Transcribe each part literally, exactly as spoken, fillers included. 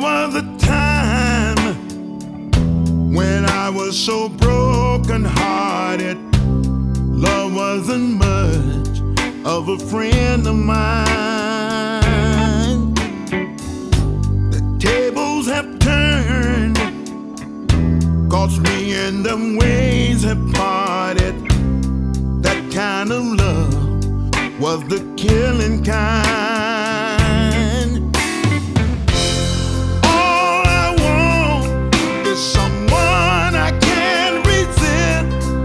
was a time when I was so broken hearted. Love wasn't much of a friend of mine. The tables have turned, 'cause me and them ways have parted. That kind of love was the killing kind. All I want is someone I can resist.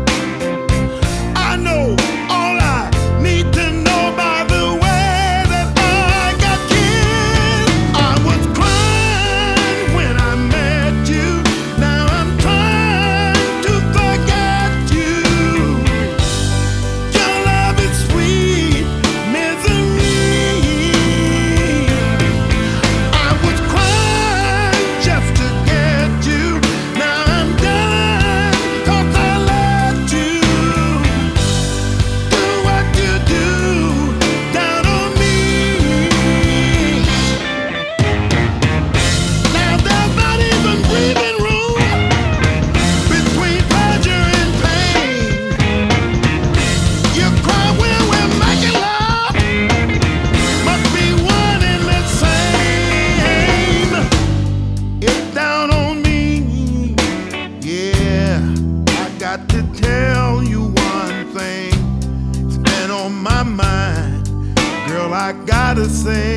I know all I need to know by the way that I got kissed. I was crying when I met you. Now I'm trying to forget you. Your love is sweet misery. I was crying just to get you. Now I'm done, 'cause I let you do what you do down on me. Now there's not even breathing room between pleasure and pain. You cry when we're making love, must be one and the same. It's down on me, yeah. I got to tell you one thing, it's been on my mind, girl, I gotta say.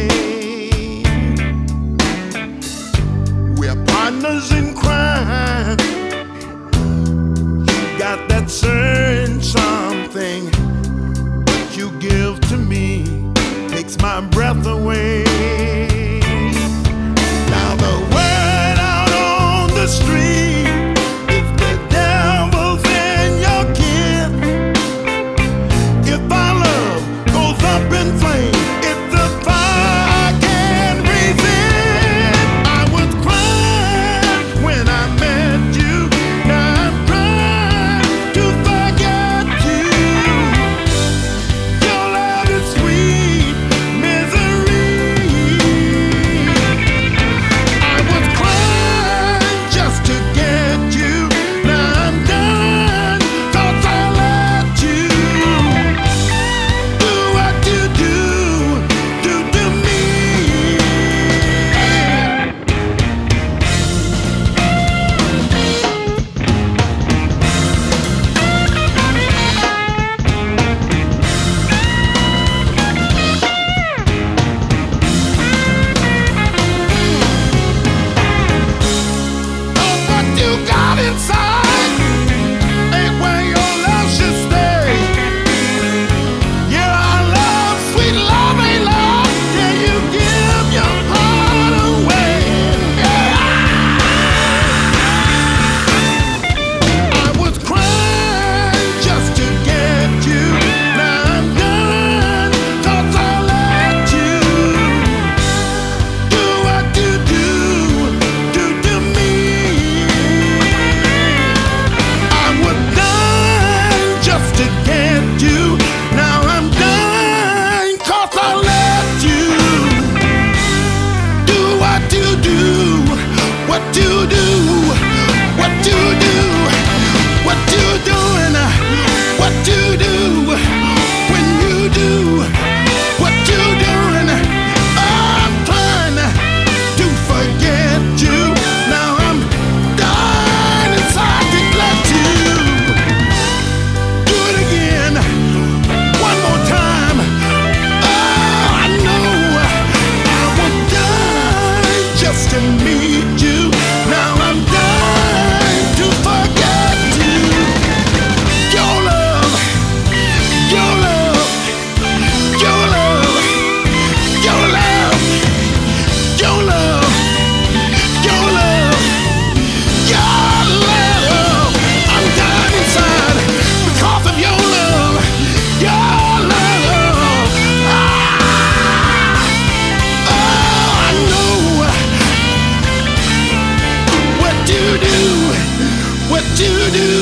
We're partners in crime. You got that certain something that you give to me, takes my breath away. Now the word out on the street is the devil's in your kiss. If our love goes up in flames, it's a fire I can't resist. I was crying when I met you. Now I'm trying to forget you. Your love is sweet misery. I was crying just to get you. Now I'm done, 'cause I let you do what you do, do to me. Oh, what you got inside ain't where your love should stay. Yeah, our love, sweet love ain't love till you give your heart away. Yeah. I was crying just to get you. Now I'm done, 'cause I let you do what you do, do to me. I was done just to get you. Now I'm done, 'cause I let you do what you do, what you do, what you do, what you doing, what you do, when you do what you doing. I'm trying to forget you. Now I'm dying inside to let you do it again, one more time. Oh, I know I was dying just to meet you. Now I'm dying to forget you. Your love, your love, your love, your love, your love, your love, your love. I'm dying inside because of your love, your love. Ah, oh, I know what you do, what you do.